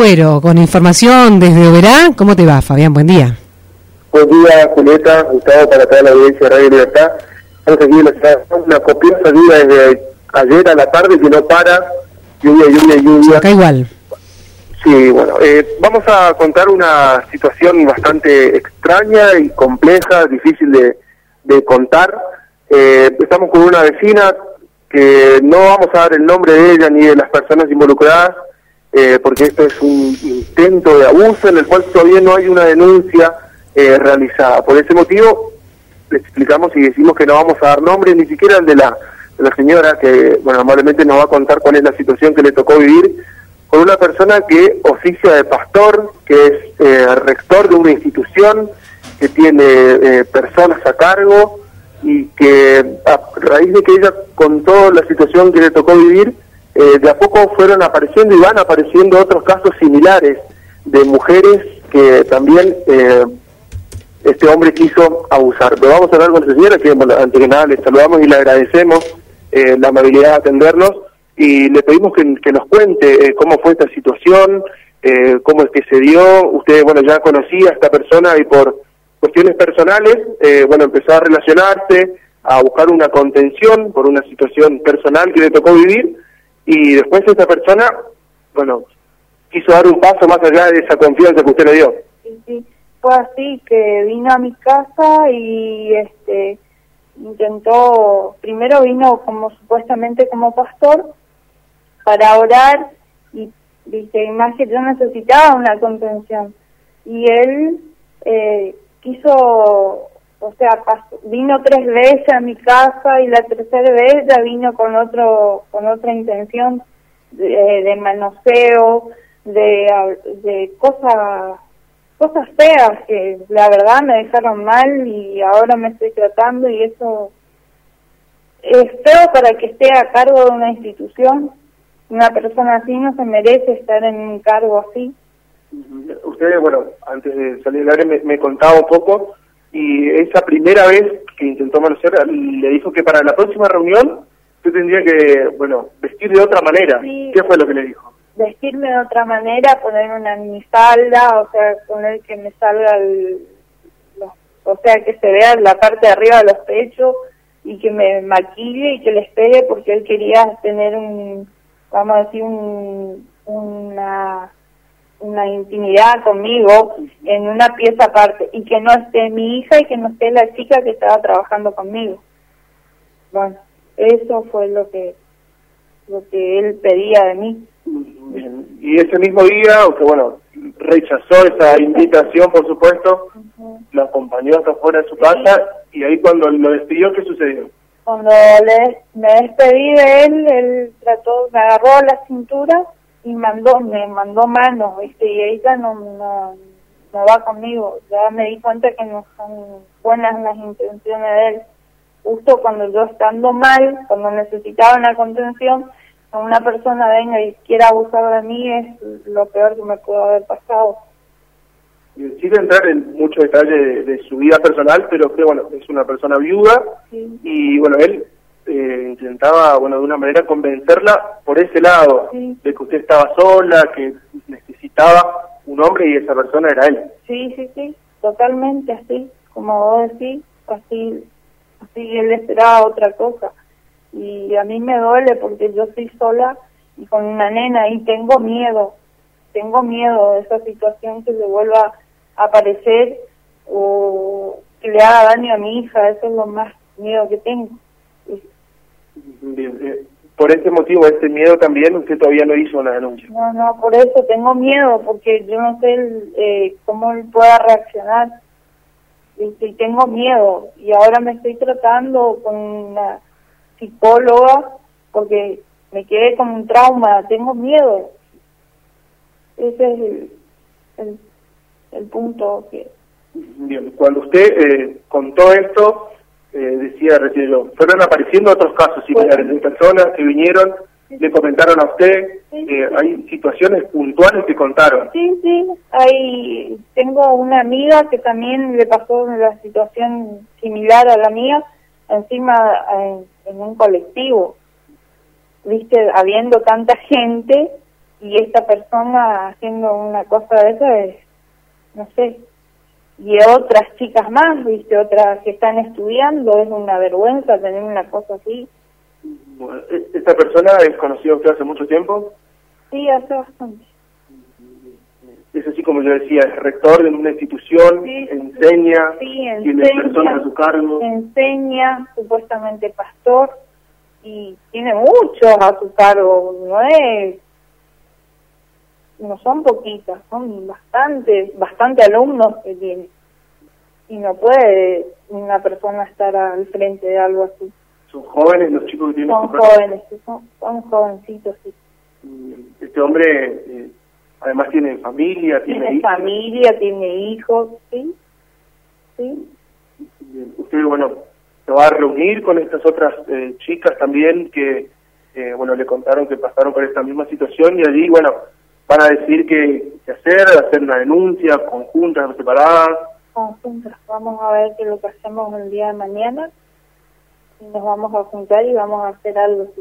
Agüero, con información desde Oberá. ¿Cómo te va, Fabián? Buen día. Buen día, Julieta, Gustavo, para toda la audiencia de Radio Libertad. Estamos aquí en la ciudad, una copiosa lluvia desde ayer a la tarde que no para, lluvia. Acá igual. Sí, bueno, vamos a contar una situación bastante extraña y compleja, difícil de contar. Estamos con una vecina que no vamos a dar el nombre de ella ni de las personas involucradas, porque esto es un intento de abuso en el cual todavía no hay una denuncia realizada. Por ese motivo, le explicamos y decimos que no vamos a dar nombre, ni siquiera el de la señora, que bueno, amablemente nos va a contar cuál es la situación que le tocó vivir con una persona que oficia de pastor, que es rector de una institución, que tiene personas a cargo, y que a raíz de que ella contó la situación que le tocó vivir, de a poco fueron apareciendo y van apareciendo otros casos similares de mujeres que también este hombre quiso abusar. Pero vamos a hablar con la señora, que bueno, antes que nada le saludamos y le agradecemos la amabilidad de atendernos, y le pedimos que nos cuente cómo fue esta situación, cómo es que se dio. Usted, bueno, ya conocía a esta persona y por cuestiones personales, bueno, empezó a relacionarse, a buscar una contención por una situación personal que le tocó vivir, y después esta persona, bueno, quiso dar un paso más allá de esa confianza que usted le dio. Sí, fue así, que vino a mi casa y primero vino como supuestamente como pastor para orar, y dice, más que yo necesitaba una contención, y él quiso, o sea, vino 3 veces a mi casa, y la tercera vez ya vino con otra intención de manoseo, de cosas feas que la verdad me dejaron mal, y ahora me estoy tratando, y eso es feo para que esté a cargo de una institución. Una persona así no se merece estar en un cargo así. Usted, bueno, antes de salir del aire me contaba un poco, y esa primera vez que intentó manosear, le dijo que para la próxima reunión usted tendría que, bueno, vestir de otra manera. Sí. ¿Qué fue lo que le dijo? Vestirme de otra manera, poner una minifalda, o sea, poner que me salga o sea, que se vea la parte de arriba de los pechos, y que me maquille y que les pegue, porque él quería tener vamos a decir, una intimidad conmigo en una pieza aparte, y que no esté mi hija y que no esté la chica que estaba trabajando conmigo. Bueno, eso fue lo que él pedía de mí. Bien. Y ese mismo día, aunque bueno, rechazó esa invitación, por supuesto, lo acompañó hasta fuera de su casa, y ahí cuando lo despidió, ¿qué sucedió? Cuando me despedí de él me agarró la cintura y me mandó manos, ¿viste? Y ella no va conmigo. Ya me di cuenta que no son buenas las intenciones de él. Justo cuando yo, estando mal, cuando necesitaba una contención, cuando una persona venga y quiera abusar de mí, es lo peor que me pudo haber pasado. Sin entrar en mucho detalle de su vida personal, pero que bueno, es una persona viuda, sí. Y bueno, él intentaba, bueno, de una manera convencerla por ese lado, sí, de que usted estaba sola, que necesitaba un hombre y esa persona era él. Sí, totalmente así, como vos decís, así él esperaba otra cosa, y a mí me duele porque yo estoy sola y con una nena, y tengo miedo de esa situación, que se vuelva a aparecer o que le haga daño a mi hija. Eso es lo más miedo que tengo. Bien, por ese motivo, ese miedo también, usted todavía no hizo una denuncia. No, por eso tengo miedo, porque yo no sé cómo él pueda reaccionar, y tengo miedo, y ahora me estoy tratando con una psicóloga porque me quedé con un trauma, tengo miedo. Ese es el punto que... Bien, cuando usted contó esto, decía recién yo, fueron apareciendo otros casos similares de personas que vinieron, le comentaron a usted, hay situaciones puntuales que contaron. Sí, tengo una amiga que también le pasó una situación similar a la mía, encima en un colectivo, viste, habiendo tanta gente, y esta persona haciendo una cosa de esa es, no sé, y otras chicas más, viste, otras que están estudiando, es una vergüenza tener una cosa así. Bueno, ¿esta persona es conocida usted hace mucho tiempo? Sí, hace bastante. Es así como yo decía, es rector de una institución, Sí, enseña, sí, tiene personas a su cargo. Enseña, supuestamente pastor, y tiene muchos a su cargo, no son poquitas, son bastante alumnos que tiene. Y no puede una persona estar al frente de algo así. ¿Son jóvenes los chicos que tienen Son su cargo? jóvenes, son jovencitos, sí. Este hombre además tiene familia, Tiene hijos. familia, tiene hijos, sí. Sí. Bien. Usted, bueno, se va a reunir con estas otras chicas también que, bueno, le contaron que pasaron por esta misma situación y allí, bueno, van a decir qué hacer una denuncia conjunta, separada. Conjuntas, vamos a ver qué es lo que hacemos el día de mañana y nos vamos a juntar y vamos a hacer algo así.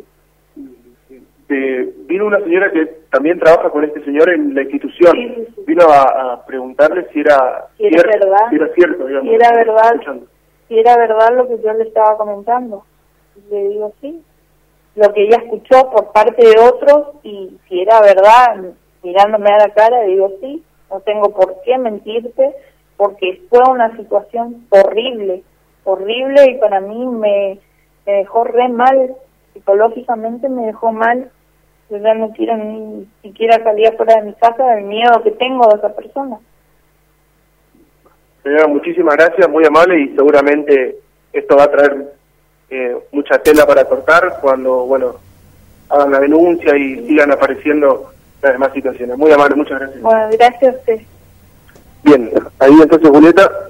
Vino una señora que también trabaja con este señor en la institución. Sí. Vino a preguntarle si era verdad, si era cierto, digamos. Si era verdad lo que yo le estaba comentando. Le digo sí, lo que ella escuchó por parte de otros, y si era verdad, mirándome a la cara, digo sí, no tengo por qué mentirte, porque fue una situación horrible, y para mí me dejó re mal, psicológicamente me dejó mal. Yo ya no quiero ni siquiera salir fuera de mi casa del miedo que tengo de esa persona. Señora, muchísimas gracias, muy amable, y seguramente esto va a traer mucha tela para cortar cuando, bueno, hagan la denuncia y sigan apareciendo las demás situaciones. Muy amable, muchas gracias. Bueno, gracias a usted. Bien, ahí entonces, Julieta,